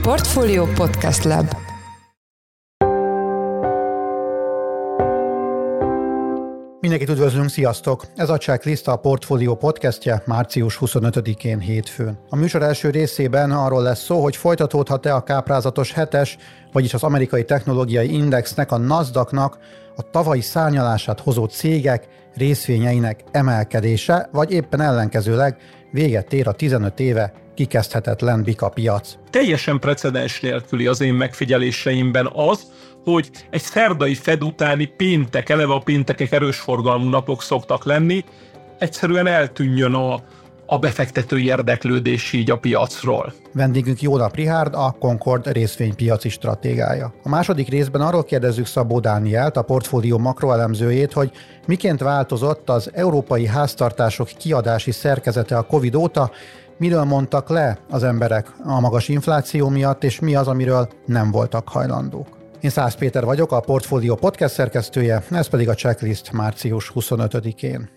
Portfolio Podcast Lab. Mindenkit üdvözlünk, sziasztok! Ez a Checklist, a Portfolio podcastje március 25-én hétfőn. A műsor első részében arról lesz szó, hogy folytatódhat-e a káprázatos 7-es, vagyis az amerikai technológiai indexnek, a Nasdaqnak a tavalyi szárnyalását hozó cégek részvényeinek emelkedése, vagy éppen ellenkezőleg véget ér a 15 éve kikezdhetetlen bika piac. Teljesen precedens nélküli az én megfigyeléseimben az, hogy egy szerdai Fed utáni péntek, eleve a péntekek erős forgalmú napok szoktak lenni, egyszerűen eltűnjön a befektetői érdeklődés így a piacról. Vendégünk Jónap Richárd, a Concord részvénypiaci stratégája. A második részben arról kérdezzük Szabó Dánielt, a portfólió makroelemzőjét, hogy miként változott az európai háztartások kiadási szerkezete a Covid óta, miről mondtak le az emberek a magas infláció miatt, és mi az, amiről nem voltak hajlandók. Én Szász Péter vagyok, a Portfolio podcast szerkesztője, ez pedig a Checklist március 25-én.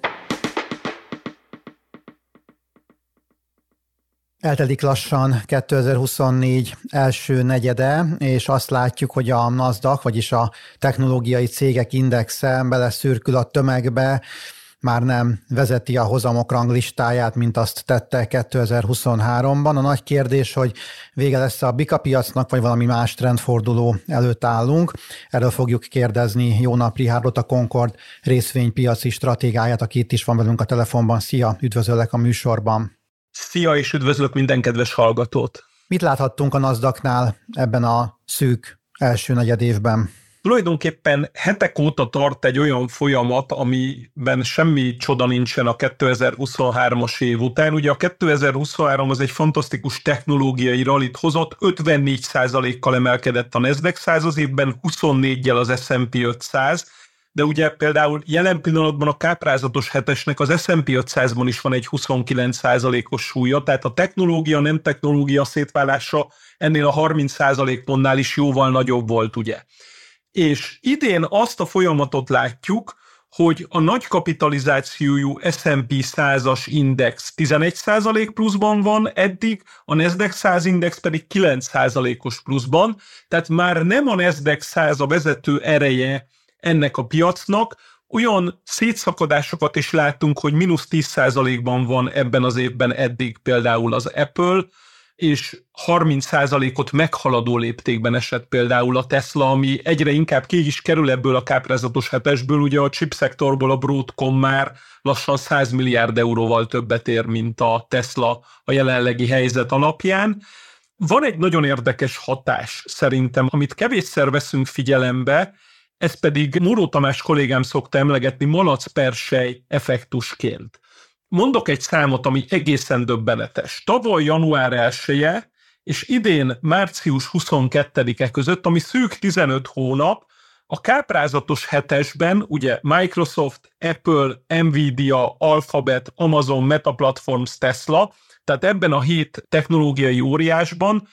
Eltelik lassan 2024 első negyede, és azt látjuk, hogy a Nasdaq, vagyis a technológiai cégek indexe beleszürkül a tömegbe, már nem vezeti a hozamok ranglistáját, mint azt tette 2023-ban. A nagy kérdés, hogy vége lesz a bika piacnak, vagy valami más trendforduló előtt állunk. Erről fogjuk kérdezni Jónap Richárdot, a Concord részvénypiaci stratégáját, aki itt is van velünk a telefonban. Szia, üdvözöllek a műsorban. Szia, és üdvözlök minden kedves hallgatót. Mit láthattunk a Nasdaqnál ebben a szűk első negyedévben? Tulajdonképpen hetek óta tart egy olyan folyamat, amiben semmi csoda nincsen a 2023-as év után. Ugye a 2023 az egy fantasztikus technológiai rallit hozott, 54%-kal emelkedett a Nasdaq 100 az évben, 24-jel az S&P 500, de ugye például jelen pillanatban a káprázatos 7-esnek az S&P 500-ban is van egy 29%-os súlya, tehát a technológia, nem technológia szétválása ennél a 30% pontnál is jóval nagyobb volt, ugye. És idén azt a folyamatot látjuk, hogy a nagy kapitalizációjú S&P 100-as index 11% pluszban van eddig, a Nasdaq 100 index pedig 9%-os pluszban, tehát már nem a Nasdaq 100 a vezető ereje ennek a piacnak, olyan szétszakadásokat is láttunk, hogy mínusz 10%-ban van ebben az évben eddig például az Apple, és 30%-ot meghaladó léptékben esett például a Tesla, ami egyre inkább ki is kerül ebből a káprázatos 7-esből, ugye a chipszektorból a Broadcom már lassan 100 milliárd euróval többet ér, mint a Tesla a jelenlegi helyzet alapján. Van egy nagyon érdekes hatás szerintem, amit kevésszer veszünk figyelembe, ez pedig Móró Tamás kollégám szokta emlegetni malac-persely effektusként. Mondok egy számot, ami egészen döbbenetes. Tavaly január 1-e és idén március 22-e között, ami szűk 15 hónap, a káprázatos 7-esben ugye Microsoft, Apple, Nvidia, Alphabet, Amazon, Meta Platforms, Tesla, tehát ebben a 7 technológiai óriásban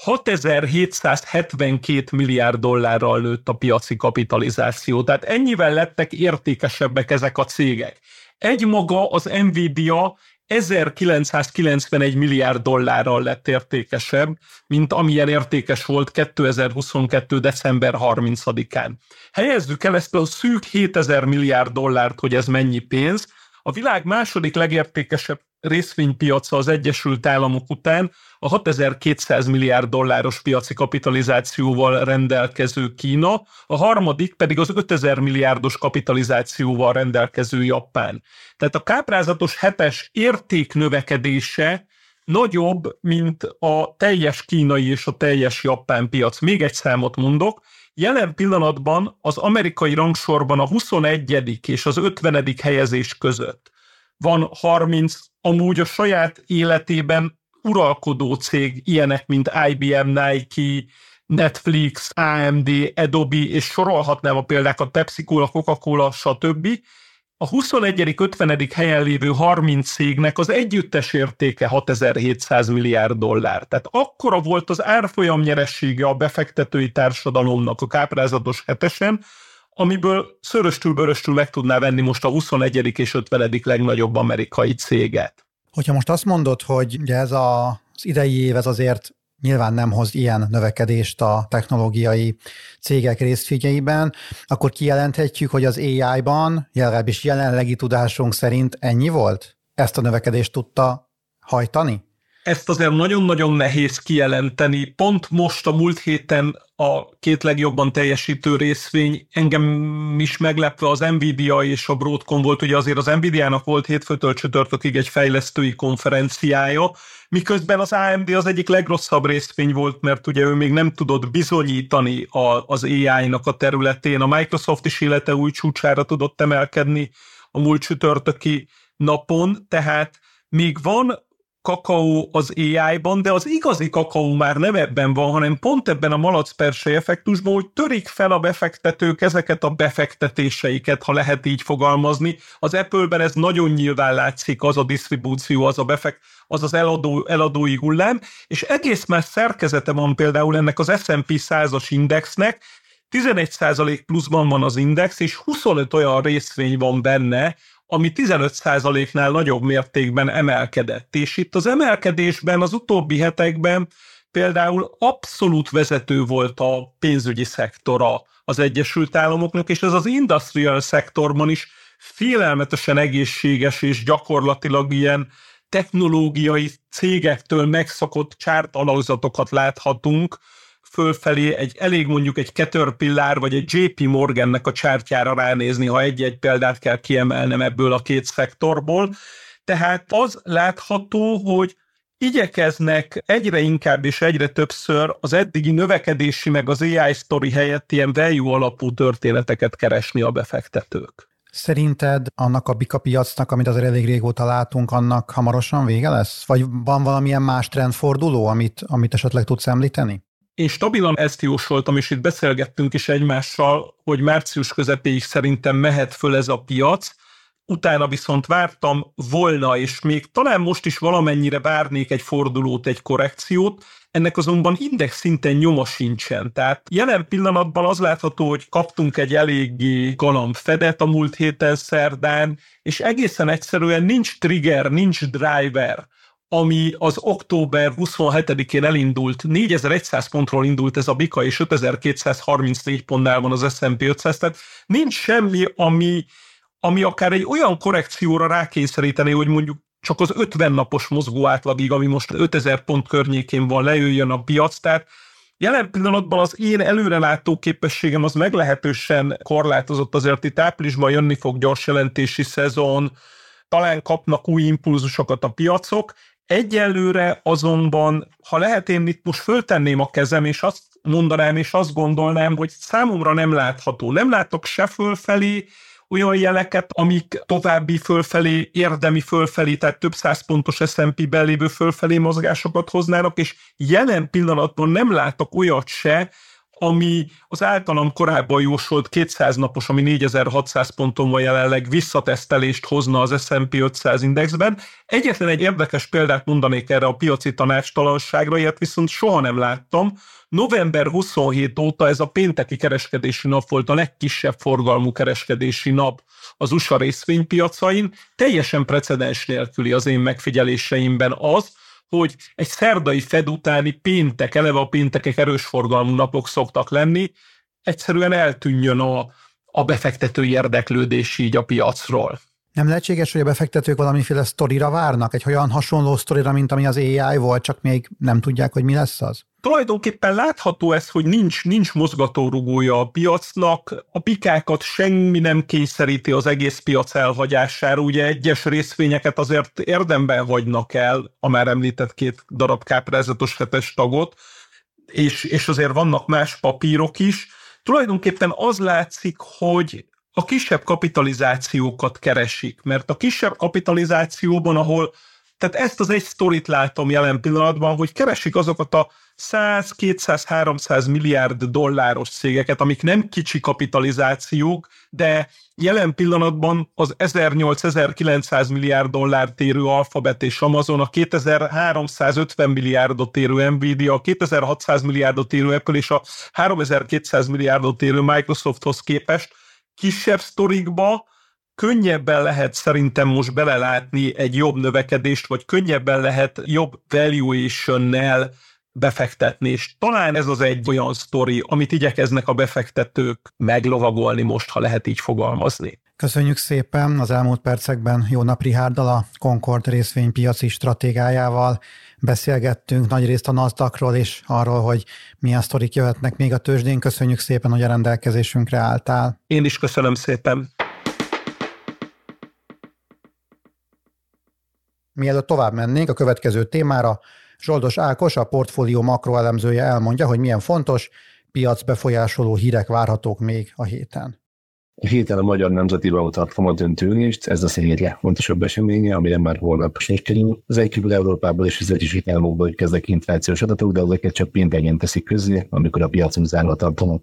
6772 milliárd dollárral nőtt a piaci kapitalizáció. Tehát ennyivel lettek értékesebbek ezek a cégek. Egymaga az Nvidia 1991 milliárd dollárral lett értékesebb, mint amilyen értékes volt 2022. december 30-án. Helyezzük el ezt a szűk 7000 milliárd dollárt, hogy ez mennyi pénz. A világ második legértékesebb részvénypiaca az Egyesült Államok után a 6200 milliárd dolláros piaci kapitalizációval rendelkező Kína, a harmadik pedig az 5000 milliárdos kapitalizációval rendelkező Japán. Tehát a káprázatos 7-es értéknövekedése nagyobb, mint a teljes kínai és a teljes japán piac. Még egy számot mondok, jelen pillanatban az amerikai rangsorban a 21. és az 50. helyezés között van 30, amúgy a saját életében uralkodó cég, ilyenek, mint IBM, Nike, Netflix, AMD, Adobe, és sorolhatnám a példákat, Pepsi-Cola, Coca-Cola, stb. A 21. 50. helyen lévő 30 cégnek az együttes értéke 6700 milliárd dollár. Tehát akkora volt az árfolyam nyeressége a befektetői társadalomnak a káprázatos 7-esen, amiből szöröstül-böröstül meg tudná venni most a 21. és 50. legnagyobb amerikai céget. Hogyha most azt mondod, hogy ugye ez az idei év ez azért nyilván nem hoz ilyen növekedést a technológiai cégek részvényeiben, akkor kijelenthetjük, hogy az AI-ban, legalábbis jelenlegi tudásunk szerint ennyi volt? Ezt a növekedést tudta hajtani? Ezt azért nagyon-nagyon nehéz kijelenteni. Pont most a múlt héten a két legjobban teljesítő részvény engem is meglepve az Nvidia és a Broadcom volt. Ugye azért az Nvidia-nak volt hétfőtől csütörtökig egy fejlesztői konferenciája, miközben az AMD az egyik legrosszabb részvény volt, mert ugye ő még nem tudott bizonyítani az AI-nak a területén. A Microsoft is élete új csúcsára tudott emelkedni a múlt csütörtöki napon, tehát még van kakaó az AI-ban, de az igazi kakaó már nem ebben van, hanem pont ebben a malacpersely effektusban, hogy törik fel a befektetők ezeket a befektetéseiket, ha lehet így fogalmazni. Az Apple-ben ez nagyon nyilván látszik, az a disztribúció, az eladói hullám, és egész más szerkezete van például ennek az S&P 100-as indexnek, 11% pluszban van az index, és 25 olyan részvény van benne, ami 15%-nál nagyobb mértékben emelkedett. És itt az emelkedésben az utóbbi hetekben például abszolút vezető volt a pénzügyi szektora az Egyesült Államoknak, és ez az industrial szektorban is félelmetesen egészséges és gyakorlatilag ilyen technológiai cégektől megszokott csárt alakzatokat láthatunk, fölfelé elég mondjuk egy Caterpillar vagy egy JP Morgannek a csártyára ránézni, ha egy-egy példát kell kiemelnem ebből a két szektorból. Tehát az látható, hogy igyekeznek egyre inkább és egyre többször az eddigi növekedési meg az AI sztori helyett ilyen value alapú történeteket keresni a befektetők. Szerinted annak a bika piacnak, amit azért elég régóta látunk, annak hamarosan vége lesz? Vagy van valamilyen más trendforduló, amit esetleg tudsz említeni? Én stabilan ezt jósoltam, és itt beszélgettünk is egymással, hogy március közepéig szerintem mehet föl ez a piac, utána viszont vártam volna, és még talán most is valamennyire várnék egy fordulót, egy korrekciót, ennek azonban index szinten nyoma sincsen. Tehát jelen pillanatban az látható, hogy kaptunk egy eléggé galamb Fedet a múlt héten szerdán, és egészen egyszerűen nincs trigger, nincs driver, ami az október 27-én elindult, 4100 pontról indult ez a bika, és 5234 pontnál van az S&P 500, tehát nincs semmi, ami akár egy olyan korrekcióra rákényszeríteni, hogy mondjuk csak az 50 napos mozgó átlagig, ami most 5000 pont környékén van, lejöjjön a piac, tehát jelen pillanatban az én előrelátó képességem az meglehetősen korlátozott, azért itt áprilisban jönni fog gyors jelentési szezon, talán kapnak új impulzusokat a piacok. Egyelőre azonban, ha lehet, én itt most föltenném a kezem, és azt mondanám, és azt gondolnám, hogy számomra nem látható. Nem látok se fölfelé olyan jeleket, amik további fölfelé, érdemi fölfelé, tehát több 100 pontos S&P-ben lévő fölfelé mozgásokat hoznának, és jelen pillanatban nem látok olyat se, ami az általam korábban jósolt 200 napos, ami 4600 ponton van jelenleg, visszatesztelést hozna az S&P 500 indexben. Egyetlen egy érdekes példát mondanék erre a piaci tanácstalanságra, ilyet viszont soha nem láttam. November 27 óta ez a pénteki kereskedési nap volt a legkisebb forgalmú kereskedési nap az USA részvénypiacain. Teljesen precedens nélküli az én megfigyeléseimben az, hogy egy szerdai Fed utáni péntek, eleve a péntekek erős forgalmú napok szoktak lenni, egyszerűen eltűnjön a befektetői érdeklődés így a piacról. Nem lehetséges, hogy a befektetők valamiféle sztorira várnak? Egy olyan hasonló sztorira, mint ami az AI volt, csak még nem tudják, hogy mi lesz az? Tulajdonképpen látható ez, hogy nincs mozgatórugója a piacnak, a bikákat semmi nem kényszeríti az egész piac elhagyására, ugye egyes részvényeket azért érdemben hagynak el, a már említett 2 darab káprázatos hetes tagot, és azért vannak más papírok is. Tulajdonképpen az látszik, hogy a kisebb kapitalizációkat keresik, mert a kisebb kapitalizációban, tehát ezt az egy sztorit látom jelen pillanatban, hogy keresik azokat a 100, 200, 300 milliárd dolláros cégeket, amik nem kicsi kapitalizációk, de jelen pillanatban az 1800-1900 milliárd dollárt érő Alphabet és Amazon, a 2350 milliárdot érő Nvidia, a 2600 milliárdot érő Apple és a 3200 milliárdot érő Microsofthoz képest kisebb sztorikba könnyebben lehet szerintem most belelátni egy jobb növekedést, vagy könnyebben lehet jobb valuation-nel befektetni, és talán ez az egy olyan sztori, amit igyekeznek a befektetők meglovagolni most, ha lehet így fogalmazni. Köszönjük szépen! Az elmúlt percekben Jónap Richárddal, a Concord részvénypiaci stratégájával beszélgettünk nagyrészt a NASDAQ-ról és arról, hogy milyen sztorik jöhetnek még a tőzsdén. Köszönjük szépen, hogy a rendelkezésünkre álltál. Én is köszönöm szépen! Mielőtt tovább mennénk a következő témára, Zsoldos Ákos, a portfólió makroelemzője elmondja, hogy milyen fontos, piacbefolyásoló hírek várhatók még a héten. A héten a Magyar Nemzeti Bank tart kamatdöntőülést, ez a szénje fontosabb eseménye, amire már holnap sor kerül. Az egyikből Európából és az Egyesült Államokból kezdek inflációs adatok, de ezeket csak pénteken teszik közzé, amikor a piacunk zárva tartanak.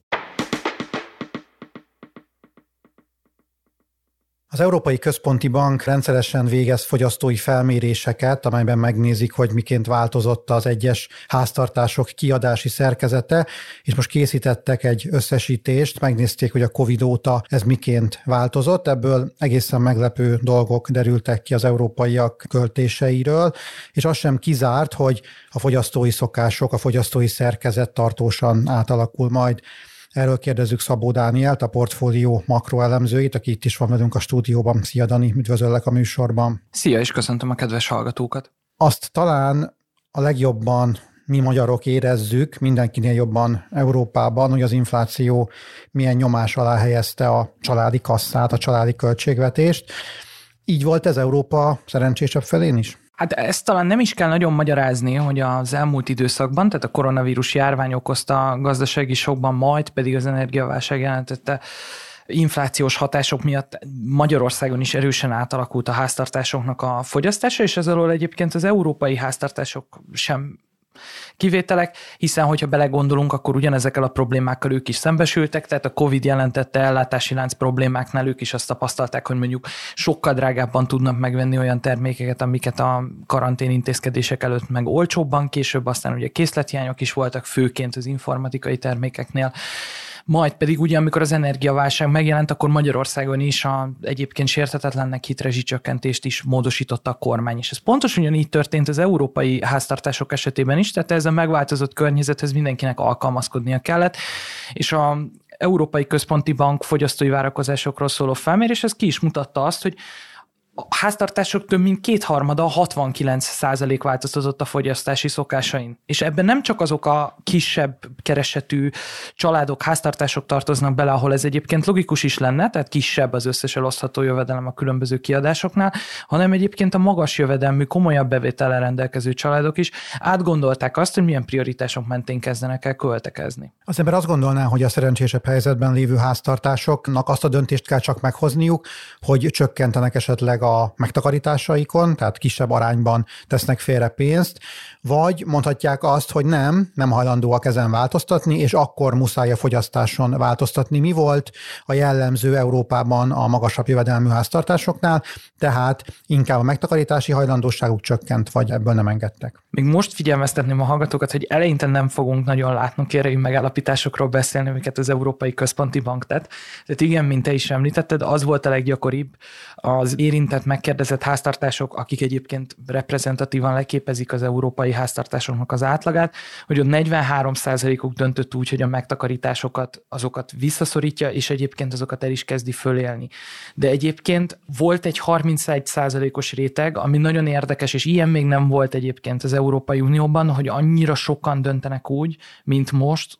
Az Európai Központi Bank rendszeresen végez fogyasztói felméréseket, amelyben megnézik, hogy miként változott az egyes háztartások kiadási szerkezete, és most készítettek egy összesítést, megnézték, hogy a Covid óta ez miként változott. Ebből egészen meglepő dolgok derültek ki az európaiak költéseiről, és az sem kizárt, hogy a fogyasztói szokások, a fogyasztói szerkezet tartósan átalakul majd. Erről kérdezzük Szabó Dánielt, a portfólió makroelemzőit, aki itt is van velünk a stúdióban. Szia Dani, üdvözöllek a műsorban. Szia, és köszöntöm a kedves hallgatókat. Azt talán a legjobban mi magyarok érezzük, mindenkinél jobban Európában, hogy az infláció milyen nyomás alá helyezte a családi kasszát, a családi költségvetést. Így volt ez Európa szerencsésebb felén is? Hát ezt talán nem is kell nagyon magyarázni, hogy az elmúlt időszakban, tehát a koronavírus járvány okozta gazdasági sokban, majd pedig az energiaválság jelentette inflációs hatások miatt Magyarországon is erősen átalakult a háztartásoknak a fogyasztása, és ez alól egyébként az európai háztartások sem kivételek, hiszen hogyha belegondolunk, akkor ugyanezekkel a problémákkal ők is szembesültek, tehát a Covid jelentette ellátási lánc problémáknál ők is azt tapasztalták, hogy mondjuk sokkal drágábban tudnak megvenni olyan termékeket, amiket a karantén intézkedések előtt meg olcsóbban, később aztán ugye készlethiányok is voltak, főként az informatikai termékeknél. Majd pedig ugye, amikor az energiaválság megjelent, akkor Magyarországon is egyébként sérthetetlennek hit rezsicsökkentést is módosította a kormány. És ez pontosan ugyanígy történt az európai háztartások esetében is, tehát ez a megváltozott környezethez mindenkinek alkalmazkodnia kellett, és a Európai Központi Bank fogyasztói várakozásokról szóló felmérés, ez ki is mutatta azt, hogy a háztartások több mint 2/3, 69% változtatott a fogyasztási szokásain. És ebben nem csak azok a kisebb keresetű családok, háztartások tartoznak bele, ahol ez egyébként logikus is lenne, tehát kisebb az összes elosztható jövedelem a különböző kiadásoknál, hanem egyébként a magas jövedelmű, komolyabb bevétellel rendelkező családok is átgondolták azt, hogy milyen prioritások mentén kezdenek el költekezni. Az ember azt gondolná, hogy a szerencsésebb helyzetben lévő háztartásoknak azt a döntést kell csak meghozniuk, hogy csökkentenek esetleg a megtakarításaikon, tehát kisebb arányban tesznek félre pénzt, vagy mondhatják azt, hogy nem hajlandóak ezen változtatni, és akkor muszáj a fogyasztáson változtatni. Mi volt a jellemző Európában a magasabb jövedelmű háztartásoknál, tehát inkább a megtakarítási hajlandóságuk csökkent, vagy ebből nem engedtek. Még most figyelmeztetném a hallgatókat, hogy eleinte nem fogunk nagyon látnokérői megállapításokról beszélni, amiket az Európai Központi Bank tett. Tehát igen, mint te is említetted, az volt a leggyakoribb az érintett, megkérdezett háztartások, akik egyébként reprezentatívan leképezik az európai háztartásoknak az átlagát, hogy ott 43%-uk döntött úgy, hogy a megtakarításokat azokat visszaszorítja, és egyébként azokat el is kezdi fölélni. De egyébként volt egy 31%-os réteg, ami nagyon érdekes, és ilyen még nem volt egyébként az Európai Unióban, hogy annyira sokan döntenek úgy, mint most,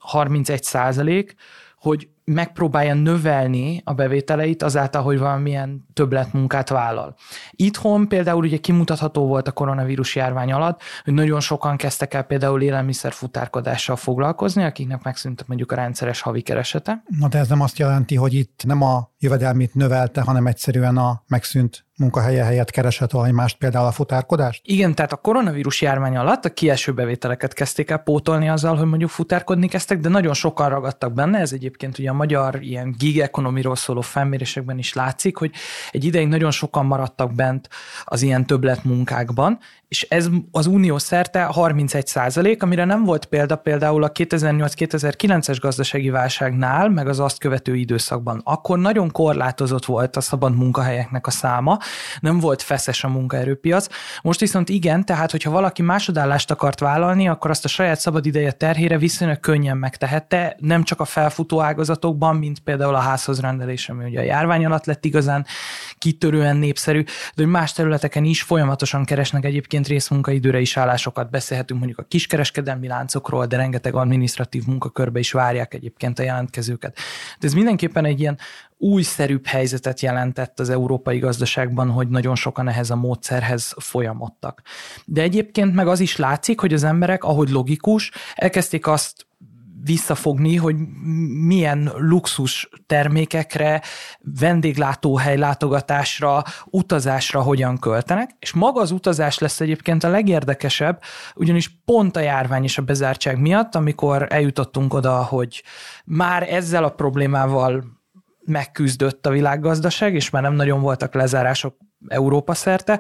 31%, hogy megpróbálja növelni a bevételeit azáltal, hogy valamilyen többletmunkát vállal. Itthon például ugye kimutatható volt a koronavírus járvány alatt, hogy nagyon sokan kezdtek el például élelmiszerfutárkodással foglalkozni, akiknek megszűnt mondjuk a rendszeres havi keresete. Na de ez nem azt jelenti, hogy itt nem a jövedelmét növelte, hanem egyszerűen a megszűnt munkahelye helyett keresett valami mást, például a futárkodást? Igen, tehát a koronavírus járvány alatt a kieső bevételeket kezdték el pótolni azzal, hogy mondjuk futárkodni kezdtek, de nagyon sokan ragadtak benne. Ez egyébként ugye a magyar ilyen gig economy-ról szóló felmérésekben is látszik, hogy egy ideig nagyon sokan maradtak bent az ilyen többletmunkákban, és ez az unió szerte 31%, amire nem volt például a 2008-2009-es gazdasági válságnál, meg az azt követő időszakban. Akkor nagyon korlátozott volt a szabad munkahelyeknek a száma, nem volt feszes a munkaerőpiac. Most viszont igen, tehát hogyha valaki másodállást akart vállalni, akkor azt a saját szabadideje terhére viszonylag könnyen megtehette, nem csak a felfutó ágazatokban, mint például a házhozrendelés, ami ugye a járvány alatt lett igazán kitörően népszerű, de hogy más területeken is folyamatosan keresnek egyébként részmunkaidőre is állásokat. Beszélhetünk mondjuk a kiskereskedelmi láncokról, de rengeteg adminisztratív munkakörbe is várják egyébként a jelentkezőket. De ez mindenképpen egy ilyen újszerűbb helyzetet jelentett az európai gazdaságban, hogy nagyon sokan ehhez a módszerhez folyamodtak. De egyébként meg az is látszik, hogy az emberek, ahogy logikus, elkezdték azt visszafogni, hogy milyen luxus termékekre, vendéglátóhely látogatásra, utazásra hogyan költenek, és maga az utazás lesz egyébként a legérdekesebb, ugyanis pont a járvány és a bezártság miatt, amikor eljutottunk oda, hogy már ezzel a problémával megküzdött a világgazdaság, és már nem nagyon voltak lezárások Európa szerte,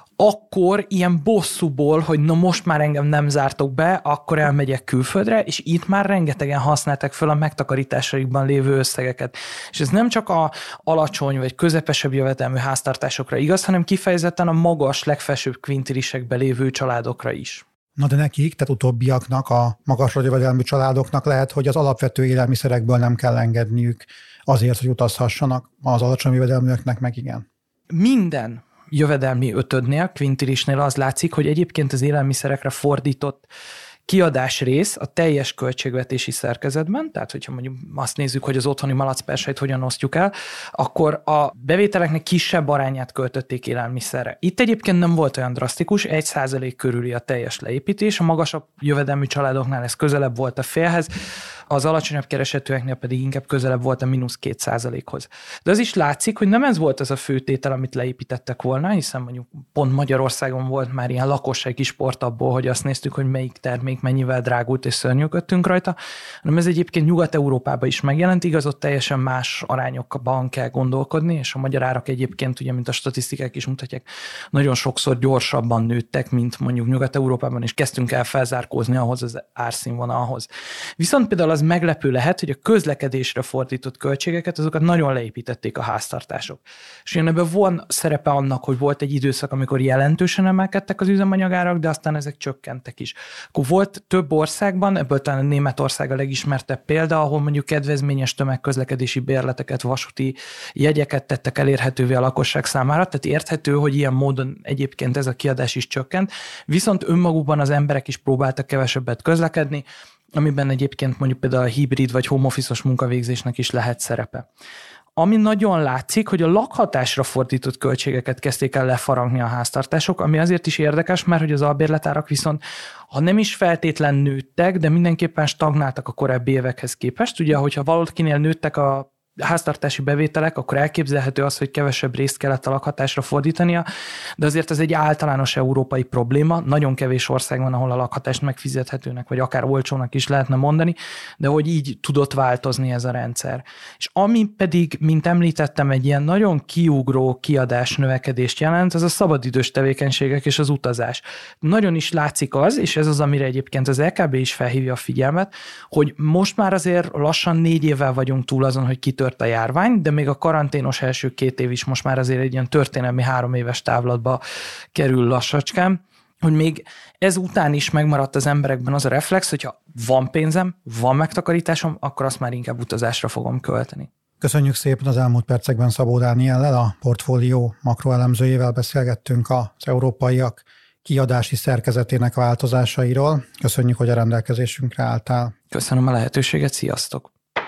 akkor ilyen bosszúból, hogy na most már engem nem zártok be, akkor elmegyek külföldre, és itt már rengetegen használták föl a megtakarításaikban lévő összegeket. És ez nem csak a alacsony vagy közepesebb jövedelmű háztartásokra igaz, hanem kifejezetten a magas, legfelsőbb kvintilisekben lévő családokra is. Na de nekik, tehát utóbbiaknak, a magasra jövedelmű családoknak lehet, hogy az alapvető élelmiszerekből nem kell engedniük azért, hogy utazhassanak, az alacsony jövedelműeknek meg igen. Minden jövedelmi ötödnél, kvintilisnél az látszik, hogy egyébként az élelmiszerekre fordított kiadás rész a teljes költségvetési szerkezetben, tehát hogyha mondjuk azt nézzük, hogy az otthoni malacperseit hogyan osztjuk el, akkor a bevételeknek kisebb arányát költötték élelmiszerre. Itt egyébként nem volt olyan drasztikus, 1% körüli a teljes leépítés, a magasabb jövedelmű családoknál ez közelebb volt a félhez, az alacsonyabb keresetűeknél pedig inkább közelebb volt a -2%-hoz. De az is látszik, hogy nem ez volt az a főtétel, amit leépítettek volna, hiszen mondjuk pont Magyarországon volt már ilyen lakossági sport abból, hogy azt néztük, hogy melyik termék mennyivel drágult és szörnyűködtünk rajta, hanem ez egyébként Nyugat-Európában is megjelent, igaz, ott teljesen más arányokban kell gondolkodni, és a magyar árak egyébként, ugye, mint a statisztikák is mutatják, nagyon sokszor gyorsabban nőttek, mint mondjuk Nyugat-Európában, és kezdtünk el felzárkózni ahhoz az árszínvonalhoz. Viszont például az meglepő lehet, hogy a közlekedésre fordított költségeket, azokat nagyon leépítették a háztartások. És ugye ebben van szerepe annak, hogy volt egy időszak, amikor jelentősen emelkedtek az üzemanyagárak, de aztán ezek csökkentek is. Akkor volt több országban, ebből talán Németország a legismertebb példa, ahol mondjuk kedvezményes tömegközlekedési bérleteket, vasúti jegyeket tettek elérhetővé a lakosság számára, tehát érthető, hogy ilyen módon egyébként ez a kiadás is csökkent, viszont önmagukban az emberek is próbáltak kevesebbet közlekedni, amiben egyébként mondjuk például a hibrid vagy home office-os munkavégzésnek is lehet szerepe. Ami nagyon látszik, hogy a lakhatásra fordított költségeket kezdték el lefaragni a háztartások, ami azért is érdekes, mert hogy az albérletárak viszont, ha nem is feltétlen nőttek, de mindenképpen stagnáltak a korábbi évekhez képest. Ugye, hogyha valakinél nőttek a háztartási bevételek, akkor elképzelhető az, hogy kevesebb részt kellett a lakhatásra fordítania, de azért ez egy általános európai probléma. Nagyon kevés ország van, ahol a lakhatást megfizethetőnek, vagy akár olcsónak is lehetne mondani, de hogy így tudott változni ez a rendszer. És ami pedig, mint említettem, egy ilyen nagyon kiugró kiadás növekedést jelent, az a szabadidős tevékenységek és az utazás. Nagyon is látszik az, és ez az, amire egyébként az LKB is felhívja a figyelmet, hogy most már azért lassan 4 évvel vagyunk túl azon, hogy kitört a járvány, de még a karanténos első 2 év is most már azért egy ilyen történelmi 3 éves távlatba kerül lassacskán, hogy még ez után is megmaradt az emberekben az a reflex, hogyha van pénzem, van megtakarításom, akkor azt már inkább utazásra fogom költeni. Köszönjük szépen, az elmúlt percekben Szabó Dániellel, a portfólió makroelemzőjével beszélgettünk az európaiak kiadási szerkezetének változásairól. Köszönjük, hogy a rendelkezésünkre álltál. Köszönöm a lehetőséget, sziasztok!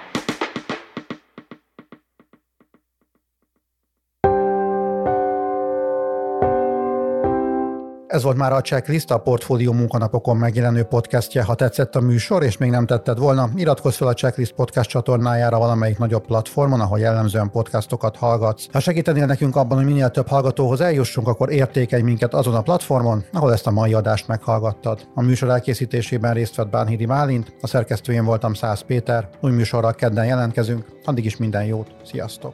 Ez volt már a Checklist, a Portfólió munkanapokon megjelenő podcastje. Ha tetszett a műsor, és még nem tetted volna, iratkozz fel a Checklist podcast csatornájára valamelyik nagyobb platformon, ahol jellemzően podcastokat hallgatsz. Ha segítenél nekünk abban, hogy minél több hallgatóhoz eljussunk, akkor értékelj minket azon a platformon, ahol ezt a mai adást meghallgattad. A műsor elkészítésében részt vett Bánhidi Bálint, a szerkesztőjén voltam Szász Péter. Új műsorral kedden jelentkezünk, addig is minden jót, sziasztok!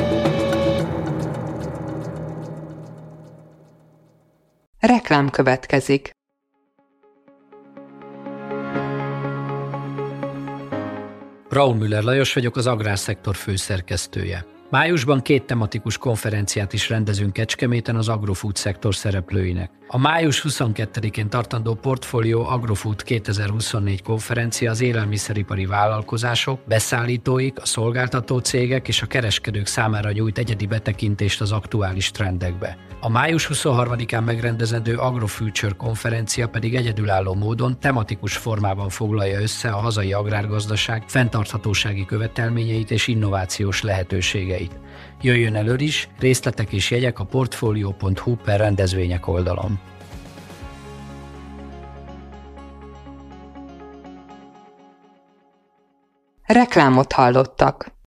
Reklám következik. Braun Müller Lajos vagyok, az Agrárszektor főszerkesztője. Májusban 2 tematikus konferenciát is rendezünk Kecskeméten az agrofood szektor szereplőinek. A május 22-én tartandó Portfolio Agrofood 2024 konferencia az élelmiszeripari vállalkozások, beszállítóik, a szolgáltató cégek és a kereskedők számára nyújt egyedi betekintést az aktuális trendekbe. A május 23-án megrendezendő AgroFuture konferencia pedig egyedülálló módon tematikus formában foglalja össze a hazai agrárgazdaság fenntarthatósági követelményeit és innovációs lehetőségeit. Jöjjön elő is, részletek és jegyek a portfolio.hu/rendezvények oldalon. Reklámot hallottak.